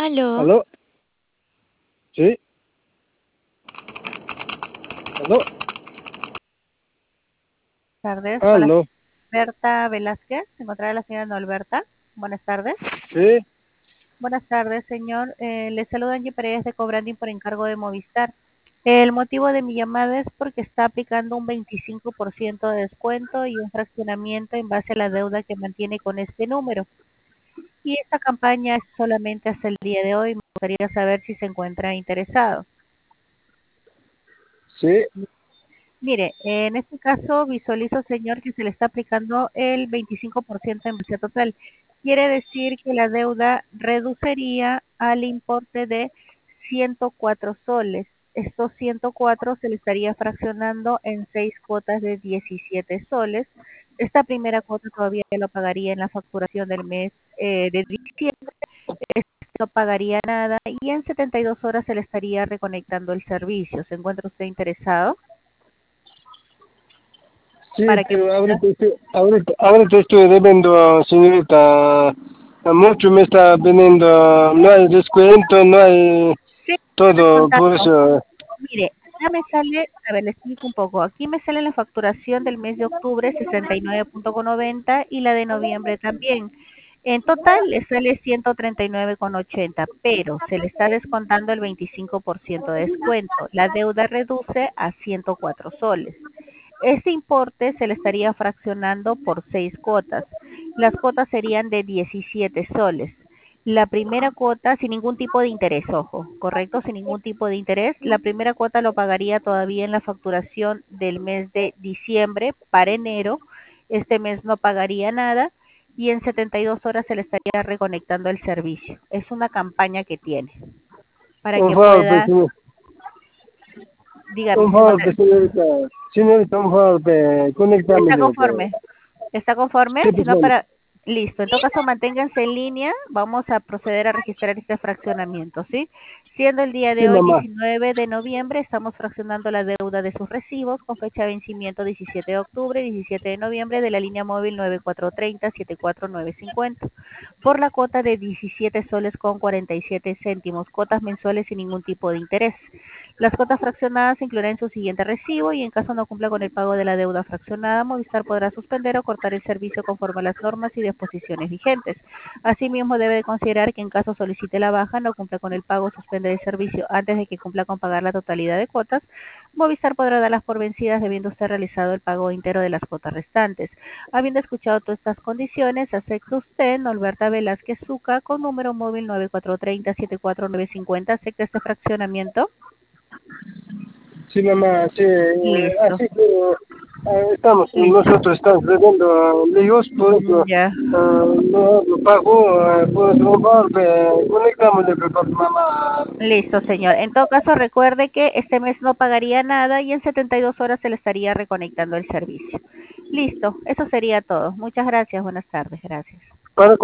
Aló, ¿Aló? ¿Sí? ¿Aló? tardes, con la ¿Aló? Berta Velázquez, se encontrará la señora Norberta. Buenas tardes. ¿Sí? Buenas tardes, señor. Le saluda Angie Paredes de Cobranding por encargo de Movistar. El motivo de mi llamada es porque está aplicando un 25% de descuento y un fraccionamiento en base a la deuda que mantiene con este número. Y esta campaña es solamente hasta el día de hoy. Me gustaría saber si se encuentra interesado. ¿Sí? Mire, en este caso visualizo, señor, que se le está aplicando el 25% en base total. Quiere decir que la deuda reduciría al importe de 104 soles. Estos 104 se le estaría fraccionando en 6 cuotas de 17 soles. Esta primera cuota todavía lo pagaría en la facturación del mes de diciembre. No pagaría nada y en 72 horas se le estaría reconectando el servicio. ¿Se encuentra usted interesado? Sí, Para que pero pueda. ahorita estoy debiendo, señorita. Mucho me está viniendo, no hay descuento, no hay Sí, todo, por descontando. eso. Mire, ya me sale, a ver, le explico un poco. Aquí me sale la facturación del mes de octubre 69,90 y la de noviembre también. En total le sale 139,80, pero se le está descontando el 25% de descuento. La deuda reduce a 104 soles. Este importe se le estaría fraccionando por 6 cuotas. Las cuotas serían de 17 soles. La primera cuota sin ningún tipo de interés, ojo, correcto, sin ningún tipo de interés. La primera cuota lo pagaría todavía en la facturación del mes de diciembre para enero. Este mes no pagaría nada y en 72 horas se le estaría reconectando el servicio. Es una campaña que tiene para Un que favor, pueda, dígame, un se favor, encuentra, señorita. Señorita, un favor, ¿está conéctame. conforme? ¿Está conforme? Sí, Si pues no, bueno. para... Listo. En todo caso, manténganse en línea. Vamos a proceder a registrar este fraccionamiento, ¿sí? Siendo el día Sí, de hoy mamá. 19 de noviembre, estamos fraccionando la deuda de sus recibos con fecha de vencimiento 17 de octubre y 17 de noviembre de la línea móvil 9430-74950 por la cuota de 17 soles con 47 céntimos, cuotas mensuales sin ningún tipo de interés. Las cuotas fraccionadas incluirán en su siguiente recibo y en caso no cumpla con el pago de la deuda fraccionada, Movistar podrá suspender o cortar el servicio conforme a las normas y disposiciones vigentes. Asimismo, debe de considerar que en caso solicite la baja, no cumpla con el pago o suspender el servicio antes de que cumpla con pagar la totalidad de cuotas, Movistar podrá darlas por vencidas debiendo usted realizado el pago íntegro de las cuotas restantes. Habiendo escuchado todas estas condiciones, acepta usted, Norberta Velázquez Zuca, con número móvil 9430-74950, acepta este fraccionamiento. Sí, mamá, sí, Listo. así que Listo. nosotros estamos viviendo lejos, por eso Ya. no lo pago, por favor, conectamos de mamá. Listo, señor. En todo caso, recuerde que este mes no pagaría nada y en 72 horas se le estaría reconectando el servicio. Listo. Eso sería todo. Muchas gracias. Buenas tardes. Gracias. Para